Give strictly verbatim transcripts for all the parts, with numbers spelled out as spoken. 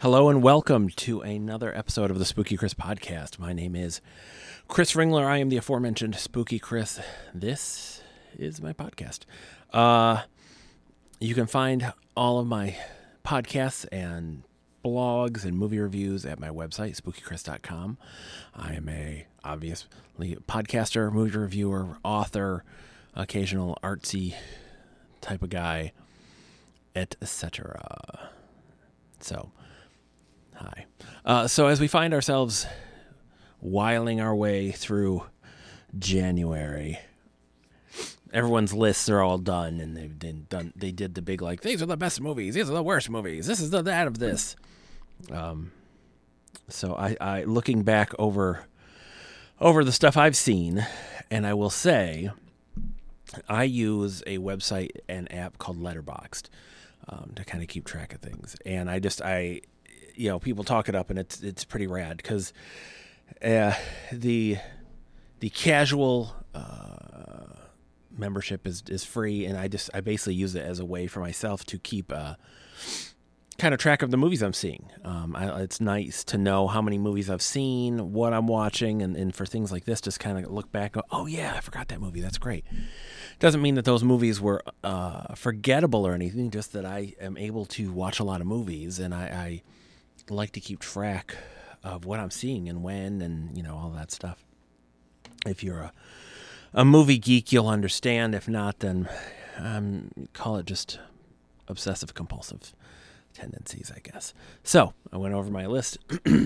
Hello and welcome to another episode of the Spooky Chris podcast. My name is Chris Ringler. I am the aforementioned Spooky Chris. This is my podcast. Uh, you can find all of my podcasts and blogs and movie reviews at my website, spooky chris dot com. I am a obviously podcaster, movie reviewer, author, occasional artsy type of guy, et cetera. So, hi. Uh, so as we find ourselves whiling our way through January, everyone's lists are all done, and they've been done. They did the big like, these are the best movies, these are the worst movies, this is the that of this. Um, so I, I looking back over over the stuff I've seen, and I will say, I use a website and app called Letterboxd um, to kind of keep track of things, and I just I. You know, people talk it up, and it's it's pretty rad because uh, the the casual uh, membership is, is free, and I just I basically use it as a way for myself to keep uh, kind of track of the movies I'm seeing. Um, I, it's nice to know how many movies I've seen, what I'm watching, and, and for things like this, just kind of look back. Go, oh yeah, I forgot that movie. That's great. Doesn't mean that those movies were uh, forgettable or anything. Just that I am able to watch a lot of movies, and I. I like to keep track of what I'm seeing and when, and you know, all that stuff. If you're a a movie geek, you'll understand. If not, then um, call it just obsessive compulsive tendencies, I guess. So I went over my list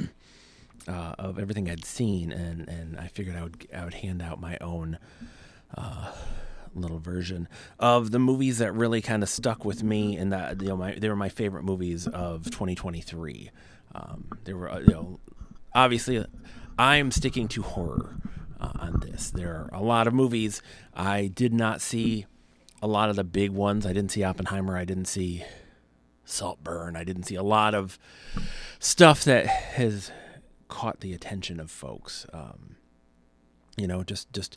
uh, of everything I'd seen, and, and I figured I would I would hand out my own uh, little version of the movies that really kind of stuck with me, and that, you know, my they were my favorite movies of twenty twenty-three. Um, there were, you know, obviously, I'm sticking to horror uh, on this. There are a lot of movies I did not see. A lot of the big ones. I didn't see Oppenheimer. I didn't see Saltburn. I didn't see a lot of stuff that has caught the attention of folks. Um, you know, just just.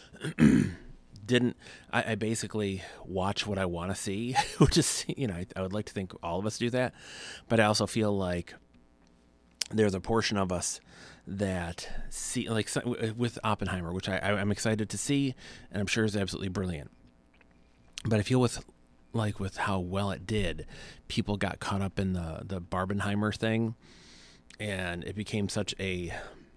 Didn't I, I basically watch what I want to see, which is, you know, I, I would like to think all of us do that, but I also feel like there's a portion of us that see, like with Oppenheimer, which I, I'm excited to see, and I'm sure is absolutely brilliant. But I feel with like with how well it did, people got caught up in the the Barbenheimer thing, and it became such a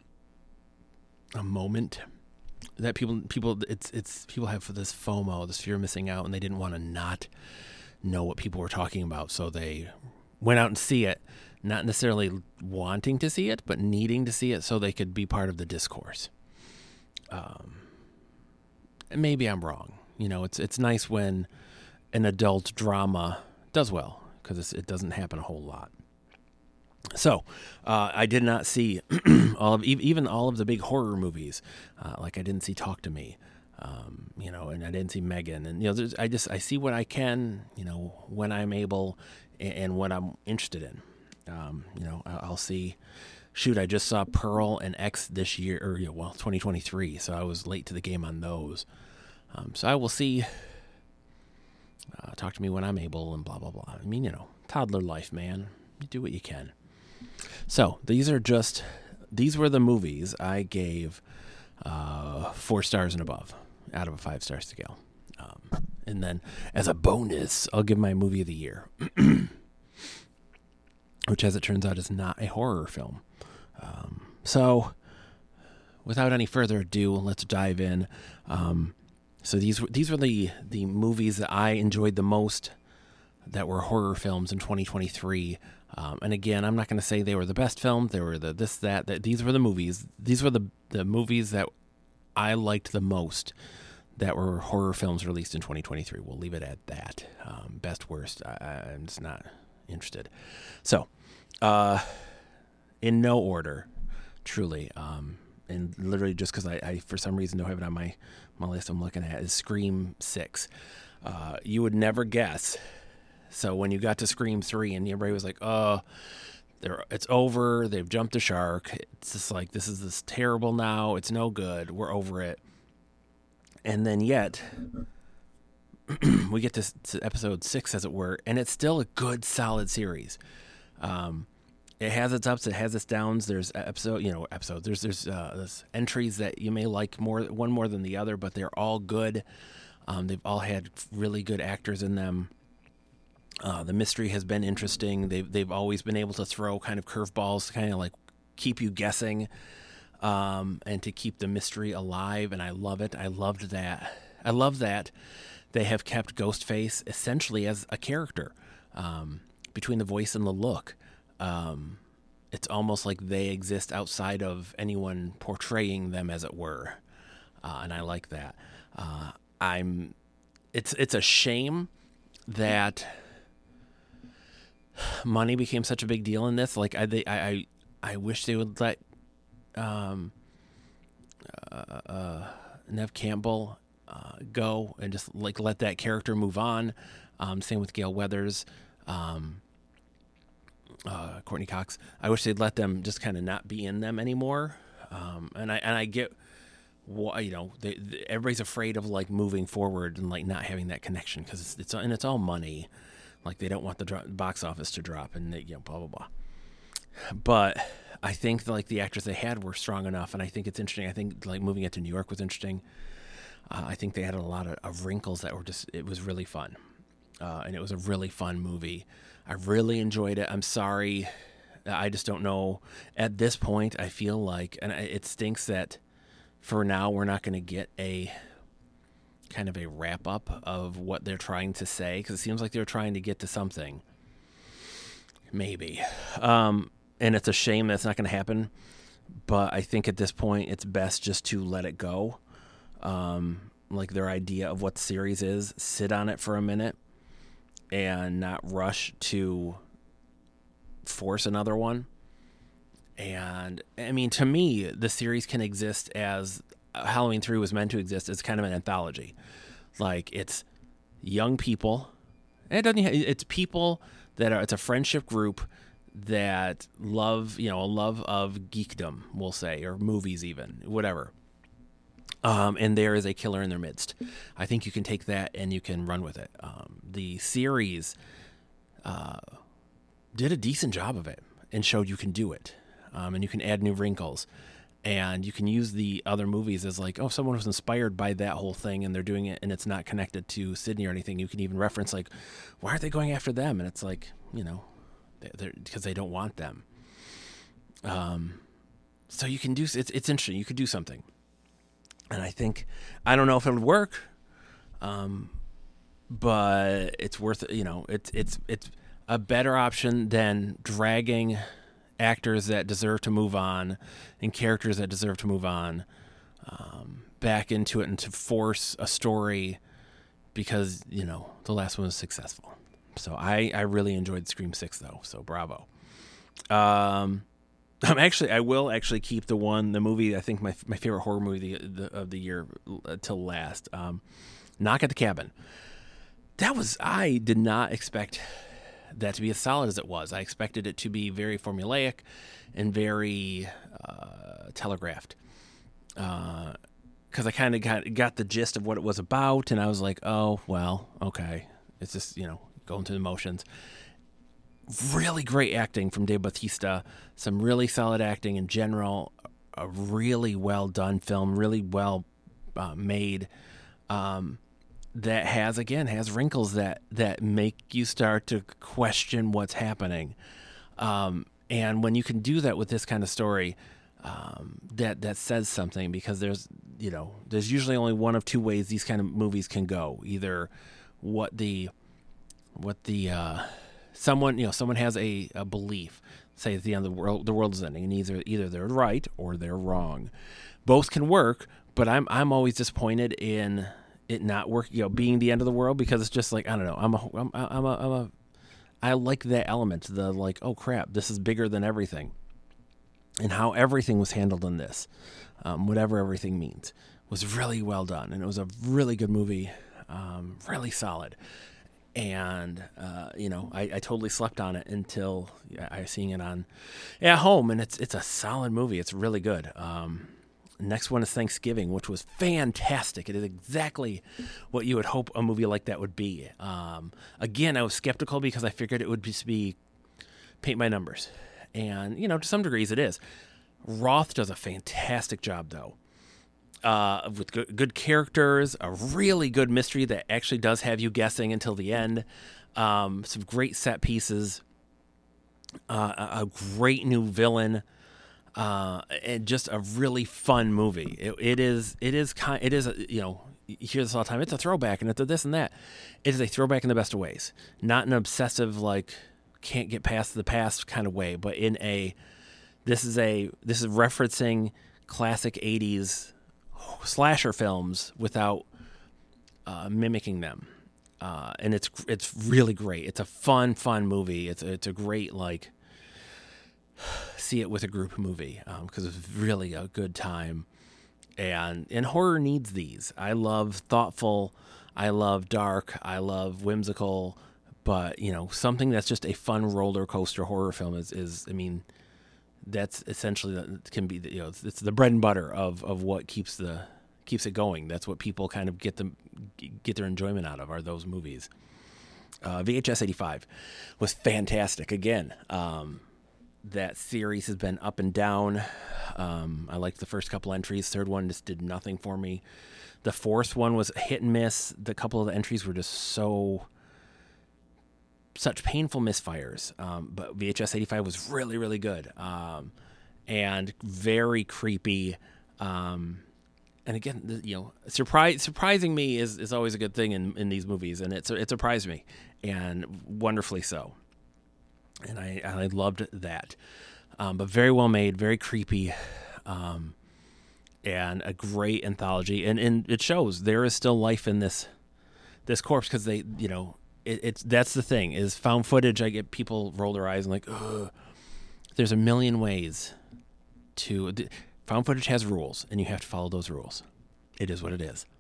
a moment. That people, people, it's, it's, people have this FOMO, this fear of missing out, and they didn't want to not know what people were talking about. So they went out and see it, not necessarily wanting to see it, but needing to see it so they could be part of the discourse. Um, and maybe I'm wrong. You know, it's, it's nice when an adult drama does well, because it doesn't happen a whole lot. So, uh, I did not see all of even all of the big horror movies. Uh, like I didn't see Talk to Me, um, you know, and I didn't see Megan. And you know, there's, I just I see what I can, you know, when I'm able and, and what I'm interested in. Um, you know, I'll see. Shoot, I just saw Pearl and X this year, or you know, well, twenty twenty-three. So I was late to the game on those. Um, so I will see. Uh, talk to me when I'm able, and blah blah blah. I mean, you know, toddler life, man. You do what you can. So these are just, these were the movies I gave uh, four stars and above out of a five star scale. Um, and then as a bonus, I'll give my movie of the year, which as it turns out is not a horror film. Um, so without any further ado, let's dive in. Um, so these, these were the, the movies that I enjoyed the most that were horror films in twenty twenty-three. Um, and again, I'm not going to say they were the best films. They were the this, that, that. These were the movies. These were the, the movies that I liked the most that were horror films released in twenty twenty-three. We'll leave it at that. Um, best, worst, I, I'm just not interested. So, uh, in no order, truly, um, and literally just because I, I, for some reason, don't have it on my, my list I'm looking at, is Scream six. Uh, you would never guess. So when you got to Scream three and everybody was like, oh, they're, it's over. They've jumped the shark. It's just like, this is this terrible now. It's no good. We're over it. And then yet we get to, to episode six, as it were, and it's still a good, solid series. Um, it has its ups, it has its downs. There's episode, you know, episodes. There's there's, uh, there's entries that you may like more, one more than the other, but they're all good. Um, they've all had really good actors in them. Uh, the mystery has been interesting. They've they've always been able to throw kind of curveballs to kind of like keep you guessing, um, and to keep the mystery alive. And I love it. I loved that. I love that they have kept Ghostface essentially as a character, um, between the voice and the look. Um, it's almost like they exist outside of anyone portraying them, as it were, uh, and I like that. Uh, I'm. It's it's a shame that money became such a big deal in this. Like I they, I, I I wish they would let um, uh, uh, Neve Campbell uh, go and just like let that character move on. Um, same with Gale Weathers. Um, Uh, Courtney Cox. I wish they'd let them just kind of not be in them anymore. Um, and I and I get why, you know, they, they, everybody's afraid of like moving forward and like not having that connection because it's, it's and it's all money. Like they don't want the dro- box office to drop and they, you know, blah blah blah. But I think like the actors they had were strong enough, and I think it's interesting. I think like moving it to New York was interesting. Uh, I think they had a lot of, of wrinkles that were just. It was really fun, uh, and it was a really fun movie. I really enjoyed it. I'm sorry. I just don't know. At this point, I feel like, and it stinks that for now we're not going to get a kind of a wrap up of what they're trying to say, because it seems like they're trying to get to something. Maybe. Um, and it's a shame that's not going to happen. But I think at this point, it's best just to let it go. Um, like their idea of what the series is, sit on it for a minute. And not rush to force another one. And I mean, to me, the series can exist as Halloween three was meant to exist as kind of an anthology. Like it's young people. It doesn't. It's people that are. It's a friendship group that love, you know, a love of geekdom, we'll say, or movies, even whatever. Um, and there is a killer in their midst. I think you can take that and you can run with it. Um, the series uh, did a decent job of it and showed you can do it. Um, and you can add new wrinkles. And you can use the other movies as like, oh, someone was inspired by that whole thing and they're doing it and it's not connected to Sydney or anything. You can even reference like, why are they going after them? And it's like, you know, because they don't want them. Um, so you can do, it's, it's interesting. You could do something. And I think, I don't know if it'll work, um, but it's worth it. You know, it's it's it's a better option than dragging actors that deserve to move on and characters that deserve to move on um, back into it and to force a story because, you know, the last one was successful. So I, I really enjoyed Scream six, though, so bravo. Um... I'm actually, I will actually keep the one, the movie, I think my my favorite horror movie of the, of the year uh, till last. Um, Knock at the Cabin. That was, I did not expect that to be as solid as it was. I expected it to be very formulaic and very uh, telegraphed. Because uh, I kind of got, got the gist of what it was about, and I was like, oh, well, okay. It's just, you know, going through the motions. Really great acting from Dave Bautista, some really solid acting in general, a really well done film, really well uh, made, um, that has, again, has wrinkles that, that make you start to question what's happening. Um, and when you can do that with this kind of story, um, that, that says something, because there's, you know, there's usually only one of two ways these kind of movies can go. Either what the, what the, uh, Someone, you know, someone has a, a belief, say at the end of the world, the world is ending, and either either they're right or they're wrong. Both can work, but I'm I'm always disappointed in it not working, you know, being the end of the world, because it's just like, I don't know, I'm a I'm, I'm a I'm a I like that element, the like, oh crap, this is bigger than everything, and how everything was handled in this, um, whatever everything means, was really well done, and it was a really good movie, um, really solid. And, uh, you know, I, I totally slept on it until I was seeing it on at home. And it's it's a solid movie. It's really good. Um, next one is Thanksgiving, which was fantastic. It is exactly what you would hope a movie like that would be. Um, again, I was skeptical because I figured it would just be paint by numbers. and, you know, to some degrees it is. Roth does a fantastic job, though, uh, with good, good characters, a really good mystery that actually does have you guessing until the end, um, some great set pieces, uh, a, a great new villain, uh, and just a really fun movie. It, it is, it is kind, it is, a, you know, you hear this all the time. It's a throwback, and it's a this and that. It is a throwback in the best of ways, not an obsessive like can't get past the past kind of way, but in a this is a this is referencing classic eighties slasher films without uh, mimicking them, uh, and it's it's really great. It's a fun fun movie. It's a, it's a great like see it with a group movie because um, it's really a good time. And and horror needs these. I love thoughtful, I love dark, I love whimsical, but you know, something that's just a fun roller coaster horror film is, is I mean, that's essentially the, can be the, you know it's, it's the bread and butter of, of what keeps the keeps it going. That's what people kind of get them get their enjoyment out of are those movies. Uh, V H S eighty-five was fantastic. Again, um, that series has been up and down. Um, I liked the first couple entries. Third one just did nothing for me. The fourth one was hit and miss. The couple of the entries were just so such painful misfires. Um, but V H S eighty-five was really, really good, um, and very creepy. Um, and again, you know, surprise surprising me is, is always a good thing in, in these movies, and it it surprised me, and wonderfully so. And I, I loved that. Um, but very well made, very creepy, um, and a great anthology. And, and it shows there is still life in this this corpse because they, you know, it, it's that's the thing is found footage. I get people roll their eyes and like, ugh. There's a million ways to found footage has rules, and you have to follow those rules. It is what it is.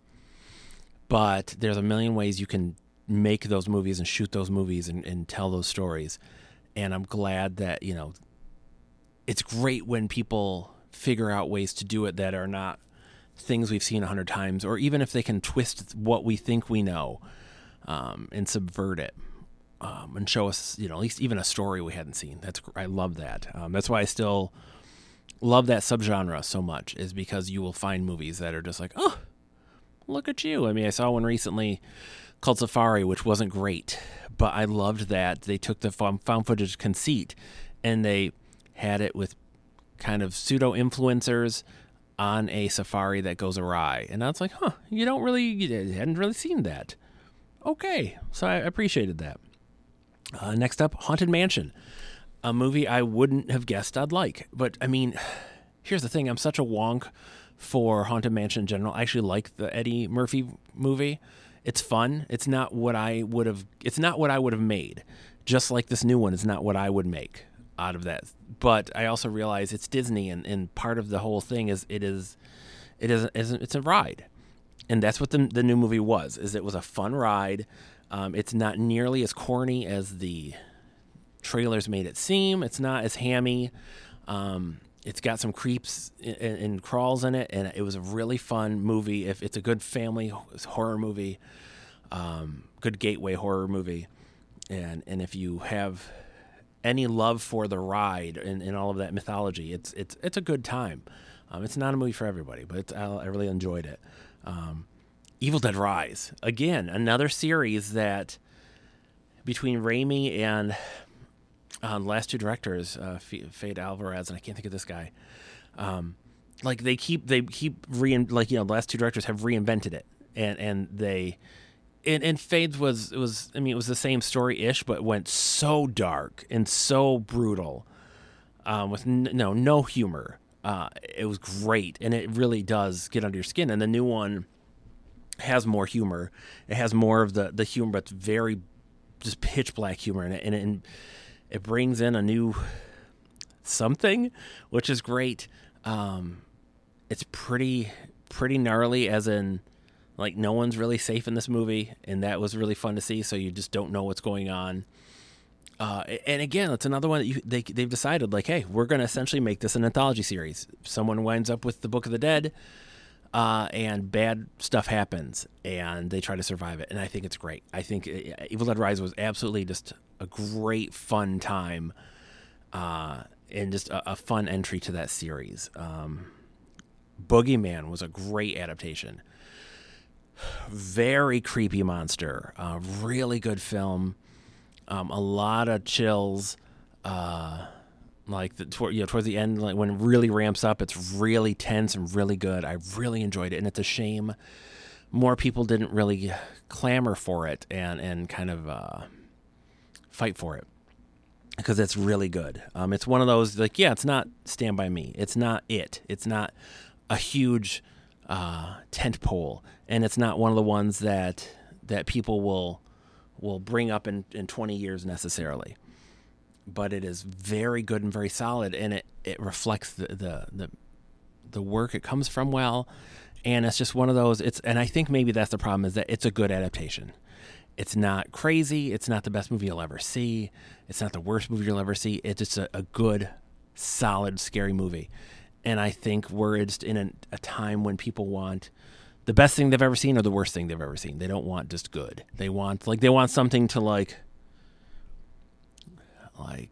But there's a million ways you can make those movies and shoot those movies and, and tell those stories. And I'm glad that, you know, it's great when people figure out ways to do it that are not things we've seen a hundred times, or even if they can twist what we think we know um, and subvert it um, and show us, you know, at least even a story we hadn't seen. That's I love that. Um, that's why I still love that subgenre so much, is because you will find movies that are just like, oh, look at you. I mean, I saw one recently called Safari, which wasn't great, but I loved that they took the found footage conceit and they had it with kind of pseudo influencers on a safari that goes awry. And I was like, huh, you don't really, you hadn't really seen that. Okay. So I appreciated that. Uh, next up, Haunted Mansion, a movie I wouldn't have guessed I'd like. But I mean, here's the thing. I'm such a wonk for Haunted Mansion in general. I actually like the Eddie Murphy movie. It's fun. It's not what I would have, it's not what I would have made. Just like this new one is not what I would make out of that. But I also realize it's Disney, and, and part of the whole thing is it is, it is, it's a ride. And that's what the, the new movie was, is it was a fun ride. Um, it's not nearly as corny as the trailers made it seem. It's not as hammy. Um, it's got some creeps and, and crawls in it, and it was a really fun movie. If it's a good family horror movie, um, good gateway horror movie, and and if you have any love for the ride and, and all of that mythology, it's it's it's a good time. Um, it's not a movie for everybody, but it's, I, I really enjoyed it. Um, Evil Dead Rise, again, another series that between Raimi and um, the last two directors, uh, Fede Alvarez, and I can't think of this guy, um, like they keep they keep re like you know the last two directors have reinvented it, and and they. And, and Fade's was, it was, I mean, it was the same story-ish, but went so dark and so brutal, um, with n- no no humor. Uh, it was great, and it really does get under your skin. And the new one has more humor. It has more of the, the humor, but it's very just pitch black humor in it, and it, and it brings in a new something, which is great. Um, it's pretty pretty gnarly, as in. Like, no one's really safe in this movie, and that was really fun to see, so you just don't know what's going on. Uh, and again, it's another one that you, they, they've decided, like, hey, we're going to essentially make this an anthology series. Someone winds up with the Book of the Dead, uh, and bad stuff happens, and they try to survive it, and I think it's great. I think Evil Dead Rise was absolutely just a great, fun time, uh, and just a, a fun entry to that series. Um, Boogeyman was a great adaptation. Very creepy monster. Uh, really good film. Um, a lot of chills. Uh, like the, toward, you know, towards the end, like when it really ramps up, it's really tense and really good. I really enjoyed it, and it's a shame more people didn't really clamor for it and and kind of uh, fight for it, because it's really good. Um, it's one of those, like, yeah, it's not Stand By Me. It's not it. It's not a huge uh, tent pole, and it's not one of the ones that that people will will bring up in, in twenty years necessarily. But it is very good and very solid, and it, it reflects the, the the the work it comes from well, and it's just one of those. It's and I think maybe that's the problem, is that it's a good adaptation. It's not crazy. It's not the best movie you'll ever see. It's not the worst movie you'll ever see. It's just a, a good, solid, scary movie. And I think we're just in a, a time when people want the best thing they've ever seen or the worst thing they've ever seen. They don't want just good. They want like they want something to like like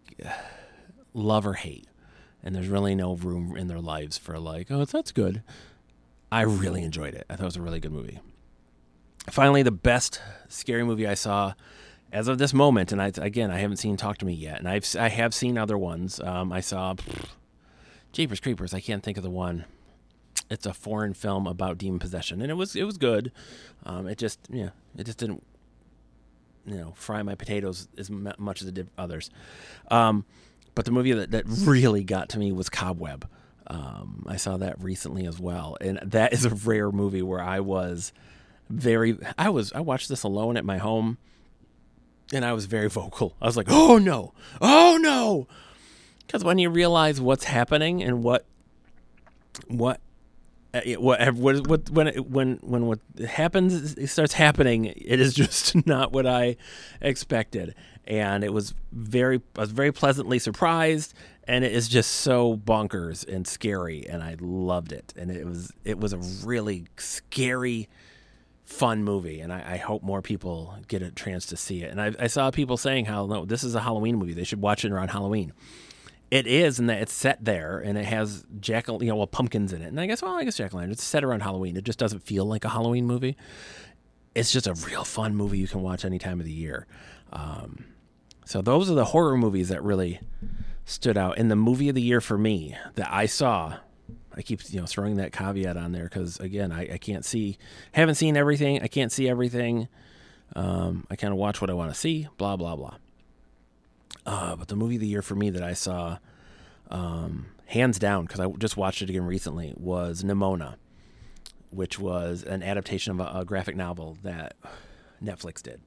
love or hate. And there's really no room in their lives for like, oh, that's good. I really enjoyed it. I thought it was a really good movie. Finally, the best scary movie I saw as of this moment, and I again I haven't seen Talk to Me yet, and I've I have seen other ones. Um, I saw pff, Jeepers Creepers. I can't think of the one. It's a foreign film about demon possession, and it was it was good. Um, it just yeah, it just didn't you know fry my potatoes as much as it did others. Um, but the movie that, that really got to me was Cobweb. Um, I saw that recently as well, and that is a rare movie where I was very I was I watched this alone at my home, and I was very vocal. I was like, "Oh no, oh no," because when you realize what's happening and what what what what, what when it, when when what happens it starts happening, it is just not what I expected, and it was very I was very pleasantly surprised. And it is just so bonkers and scary, and I loved it. And it was it was a really scary, fun movie, and I, I hope more people get a chance to see it. And I, I saw people saying how, no, this is a Halloween movie. They should watch it around Halloween. It is, in that it's set there, and it has jack you know well pumpkins in it. And I guess well I guess jack-o'-lantern. It's set around Halloween. It just doesn't feel like a Halloween movie. It's just a real fun movie you can watch any time of the year. Um, so those are the horror movies that really stood out. In the movie of the year for me that I saw, I keep you know throwing that caveat on there because again I, I can't see, haven't seen everything. I can't see everything. Um, I kind of watch what I want to see. Blah blah blah. Uh, but the movie of the year for me that I saw, um, hands down, because I just watched it again recently, was Nimona, which was an adaptation of a, a graphic novel that Netflix did.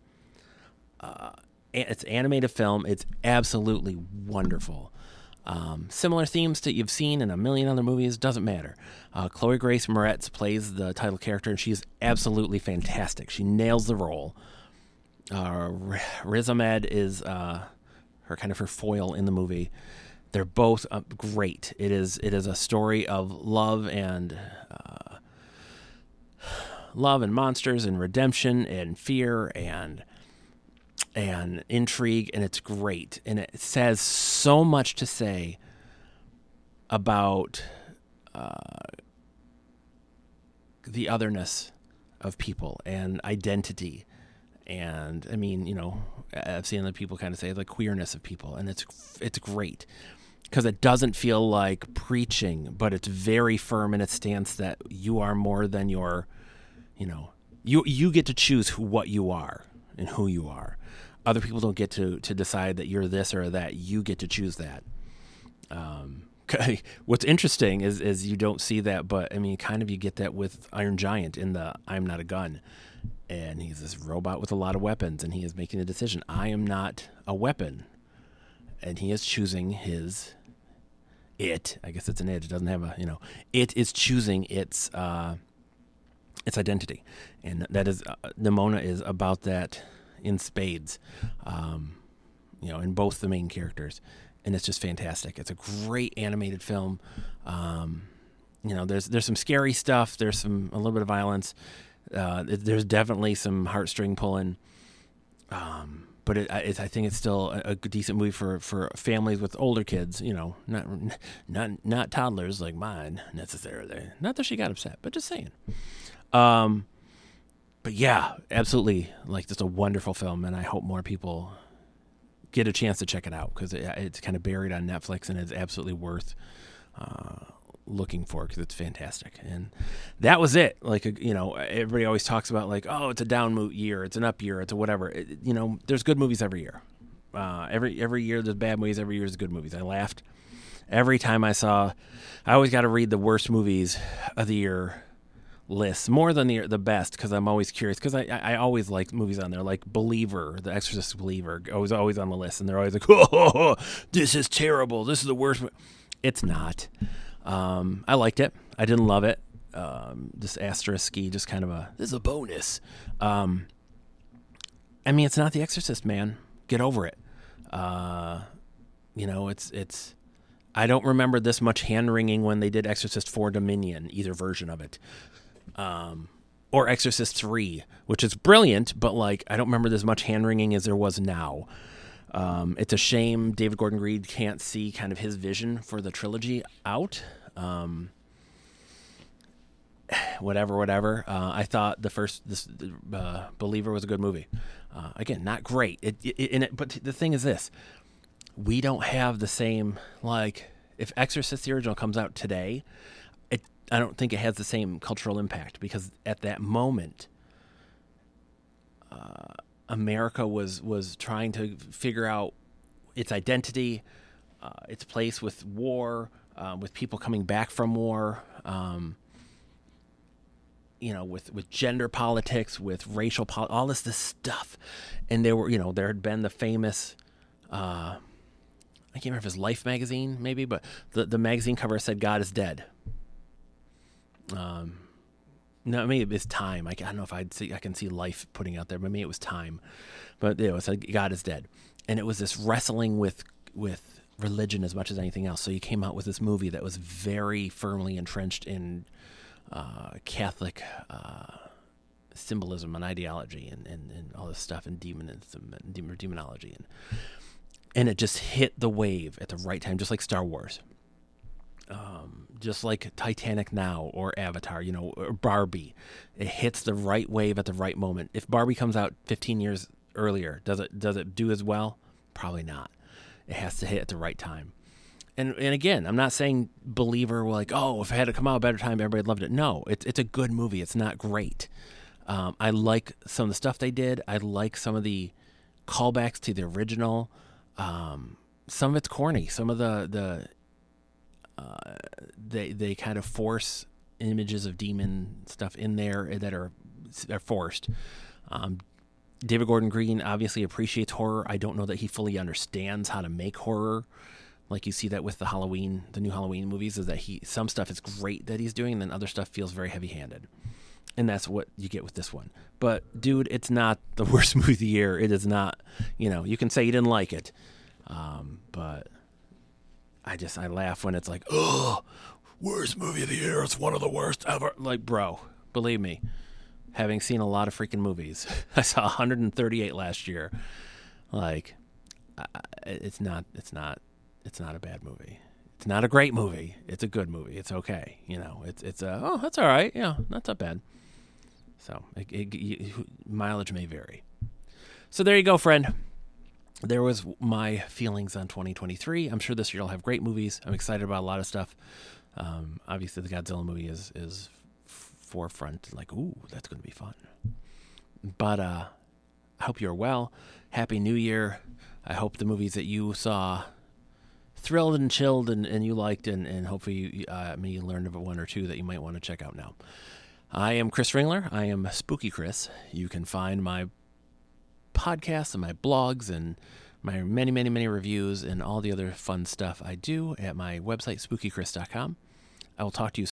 Uh, It's an animated film. It's absolutely wonderful. Um, similar themes that you've seen in a million other movies. Doesn't matter. Uh, Chloe Grace Moretz plays the title character, and she's absolutely fantastic. She nails the role. Uh, Riz Ahmed is uh, her kind of her foil in the movie. They're both uh, great. It is it is a story of love and uh, love and monsters and redemption and fear and. and intrigue, and it's great. And it says so much to say about uh, the otherness of people and identity. And, I mean, you know, I've seen other people kind of say the queerness of people, and it's it's great because it doesn't feel like preaching, but it's very firm in its stance that you are more than your, you know, you you get to choose who, what you are and who you are. Other people don't get to, to decide that you're this or that. You get to choose that. Um, what's interesting is, is you don't see that, but I mean, kind of you get that with Iron Giant in the I'm Not a Gun. And he's this robot with a lot of weapons, and he is making a decision. I am not a weapon. And he is choosing his, it, I guess it's an it, it doesn't have a, you know, it is choosing its, uh, its identity. And that is, uh, Nimona is about that in spades, um, you know, in both the main characters, and it's just fantastic. It's a great animated film. Um, you know, there's there's some scary stuff. There's some a little bit of violence. Uh, there's definitely some heartstring pulling, um, but it, it, I think it's still a, a decent movie for, for families with older kids. You know, not not not toddlers like mine necessarily. Not that she got upset, but just saying. Um, but yeah, absolutely, like just a wonderful film, and I hope more people get a chance to check it out because it, it's kind of buried on Netflix and it's absolutely worth uh, looking for because it's fantastic. And that was it. Like, you know, everybody always talks about like, oh, it's a down year, it's an up year, it's a whatever. It, you know, there's good movies every year. Uh, every every year there's bad movies. Every year there's good movies. I laughed every time I saw. I always got to read the worst movies of the year lists more than the the best because I'm always curious because I, I I always like movies on there like Believer, The Exorcist Believer, always always on the list, and they're always like, oh, this is terrible, this is the worst. It's not. Um, I liked it. I didn't love it. Um, just asterisk-y, just kind of a this is a bonus. Um, I mean, it's not The Exorcist, man. Get over it. Uh, you know, it's it's. I don't remember this much hand wringing when they did Exorcist four Dominion, either version of it. Um, or Exorcist three, which is brilliant, but like I don't remember as much hand wringing as there was now. Um, it's a shame David Gordon Green can't see kind of his vision for the trilogy out. Um, whatever, whatever. Uh, I thought the first this uh, Believer was a good movie. Uh, again, not great. It, it, in it, but the thing is this: we don't have the same like if Exorcist the original comes out today. It, I don't think it has the same cultural impact because at that moment, uh, America was was trying to figure out its identity, uh, its place with war, uh, with people coming back from war, um, you know, with, with gender politics, with racial politics, all this this stuff. And there were, you know, there had been the famous, uh, I can't remember if it was Life magazine, maybe, but the, the magazine cover said God is dead. Um, no, maybe it was Time. I, I don't know if I'd see, I can see Life putting out there, but maybe it was Time. But you know, it said God is dead, and it was this wrestling with with religion as much as anything else. So you came out with this movie that was very firmly entrenched in uh, Catholic uh, symbolism and ideology, and, and, and all this stuff, and demonism and demon, demonology, and and it just hit the wave at the right time, just like Star Wars. Um, just like Titanic now or Avatar, you know, or Barbie, it hits the right wave at the right moment. If Barbie comes out fifteen years earlier, does it does it do as well? Probably not. It has to hit at the right time. And and again, I'm not saying Believer will like, oh, if it had to come out a better time, everybody loved it. No, it's it's a good movie. It's not great. Um, I like some of the stuff they did. I like some of the callbacks to the original. Um, some of it's corny. Some of the the Uh, they they kind of force images of demon stuff in there that are are forced. Um, David Gordon Green obviously appreciates horror. I don't know that he fully understands how to make horror. Like you see that with the Halloween, the new Halloween movies, is that he some stuff is great that he's doing, and then other stuff feels very heavy-handed. And that's what you get with this one. But dude, it's not the worst movie of the year. It is not. You know, you can say you didn't like it, um, but. I just, I laugh when it's like, oh, worst movie of the year. It's one of the worst ever. Like, bro, believe me, having seen a lot of freaking movies, I saw one hundred thirty-eight last year. Like, it's not, it's not, it's not a bad movie. It's not a great movie. It's a good movie. It's okay. You know, it's, it's a, oh, that's all right. Yeah, not that bad. So it, it, you, mileage may vary. So there you go, friend. There was my feelings on twenty twenty-three. I'm sure this year will have great movies. I'm excited about a lot of stuff. Um, obviously, the Godzilla movie is is forefront. Like, ooh, that's going to be fun. But uh, I hope you're well. Happy New Year. I hope the movies that you saw thrilled and chilled and, and you liked, and, and hopefully you, uh, maybe you learned of one or two that you might want to check out now. I am Chris Ringler. I am Spooky Chris. You can find my podcasts and my blogs and my many, many, many reviews and all the other fun stuff I do at my website, spooky chris dot com. I will talk to you